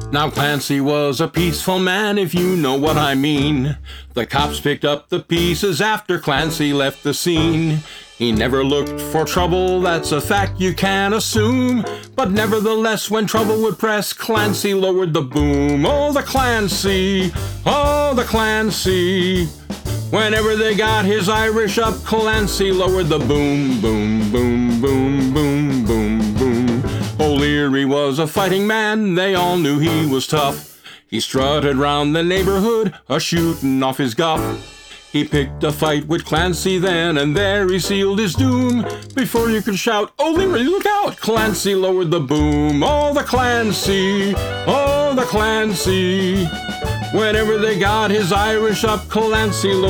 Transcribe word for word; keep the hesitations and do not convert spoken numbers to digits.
Now Clancy was a peaceful man, if you know what I mean. The cops picked up the pieces after Clancy left the scene. He never looked for trouble, that's a fact you can assume. But nevertheless, when trouble would press, Clancy lowered the boom. Oh, the Clancy, oh, the Clancy. Whenever they got his Irish up, Clancy lowered the boom, boom, boom, boom, boom, boom, boom. O'Leary was a fighting man, they all knew he was tough. He strutted round the neighborhood, a-shootin' off his guff. He picked a fight with Clancy then, and there he sealed his doom. Before you could shout, "O'Leary, look out!" Clancy lowered the boom. Oh, the Clancy, oh, the Clancy. Whenever they got his Irish up, Clancy lowered